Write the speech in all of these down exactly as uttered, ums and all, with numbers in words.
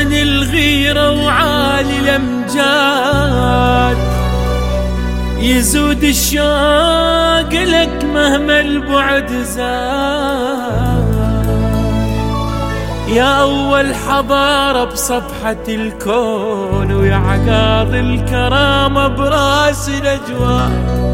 موطن الغيرة وعالي الأمجاد، يزود الشوق لك مهما البعد زاد. يا أول حضارة بصفحة الكون، ويا عقاض الكرامة براس الأجواد،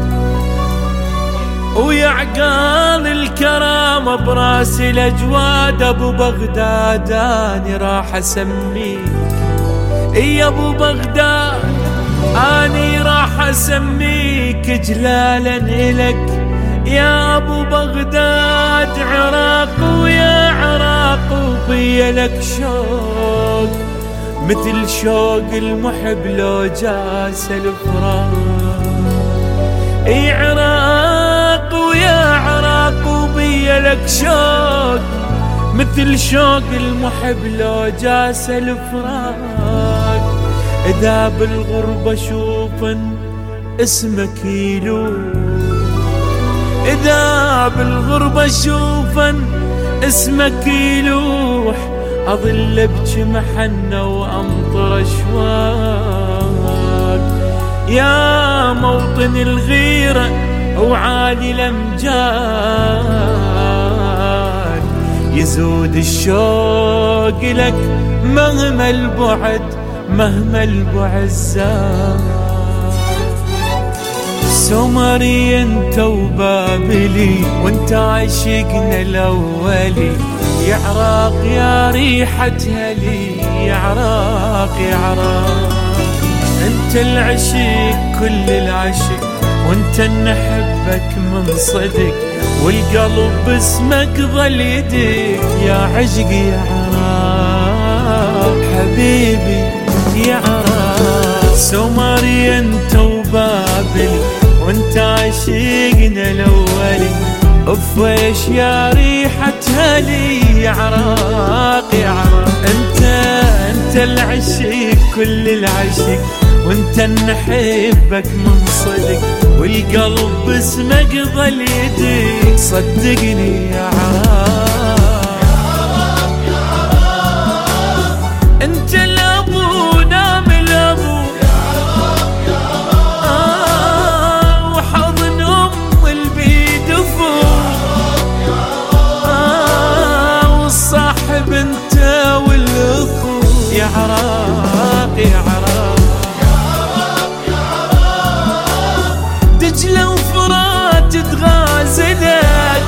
ويا عقال الكرامة براس الأجواد. أبو بغداد أني راح أسميك، يا أبو بغداد أني راح أسميك إجلالا إلك يا أبو بغداد. عراق ويا عراق وبي لك شوق، مثل شوق المحب لو جاس الفراق. اي عراق ويا عراق وبي لك شوق، مثل شوق المحب لو جاس الفراق. إذا بالغربة شوفا اسمك يلوح، إذا بالغربة شوفا اسمك يلوح. أظل ابكي محنة وأمطر أشواق. يا موطن الغيرة وعالي الأمجاد، يزود الشوق لك مهما البعد مهما البعد زاد. سومري انت وبابلي وانت عاشقنا الأولي، يا عراق يا ريحة هلي، يا عراق يا عراق. انت العشق كل العشق، وانت نحبك من صدق، والقلب باسمك ظل يدق. يا عشقي يا عراق حبيبي يا عراق. سومري انت وبابلي وانت عاشقنا الأولي، افويش يا ريحة هلي، يا عراق يا عراق. انت انت العشق كل العشق، وانت نحبك من صدق، والقلب باسمك ظل يدق. صدقني يا عراق، يا عراق انت الابو نام الابو، يا عراق يا عراق آه وحضن ام البيد فوق، آه والصاحب انت والاخو. يا عراق يا عراق، دجلة وفرات تغازلك،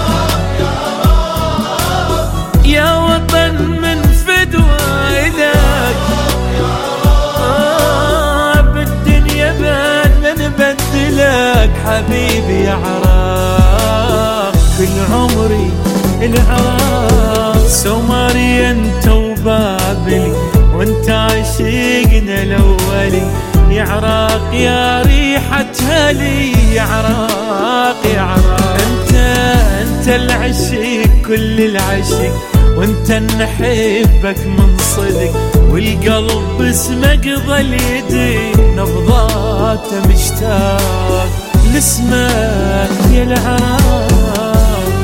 يا وطن من فدوى إلك. آه بالدنيا بان من بدلك حبيبي يا عراق. كل عمري العراق. سومري انت وبابلي وانت عاشقنا الأولي، يا عراق يا ريحة هلي، يا عراق يا عراق. انت انت العشق كل العشق، وانت نحبك من صدق، والقلب باسمك ظل يدق. نبضاته مشتاق لاسمك يا العراق.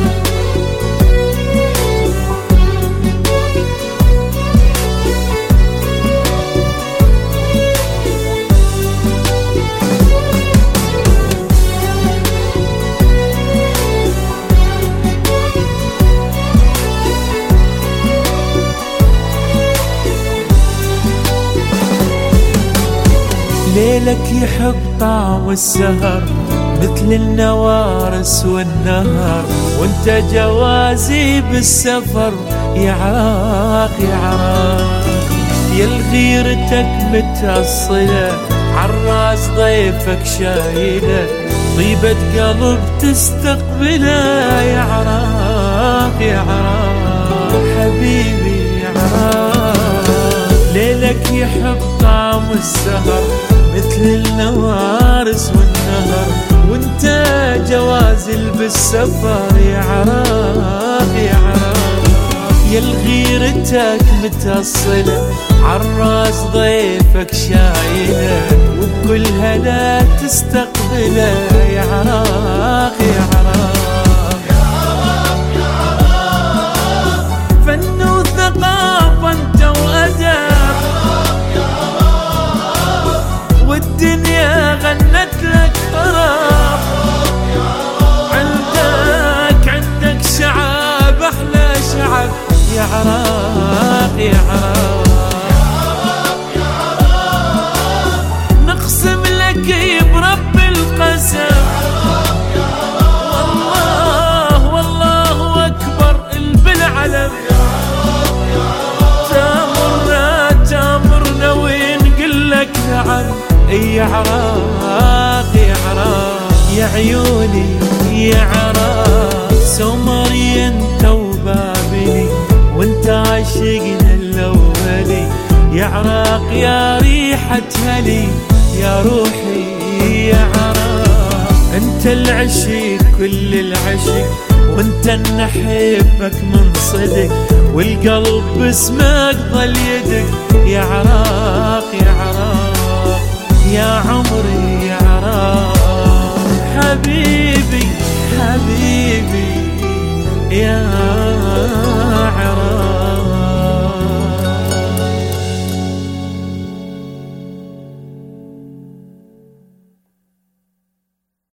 ليلك يحب طعم السهر مثل النوارس والنهر، وانت جوازي بالسفر. يا عراق يا عراق، يا الغيرتك متأصلة عالراس ضيفك شايلة، طيبة قلب تستقبله. يا عراق يا عراق حبيبي يا عراق. ليلك يحب طعم السهر مثل النوارس والنهر، وانت جوازل بالسفر. يا عراق يا عراق، يا الغيرتك متأصلة عالراس ضيفك شايلة، وبكل هلا تستقبله. يا عراق يا عراق، يا عراق يا عراق فن وثقافة انت وأدب، عراق يا عراق يا عيوني يا عراق سومري انت وبابلي وانت عاشقنا الاولي يا عراق يا ريحة هلي يا روحي يا عراق انت العشق كل العشق وانت نحبك من صدق والقلب باسمك ظل يدق يا عراق يا عراق يا عمري يا عراق حبيبي حبيبي يا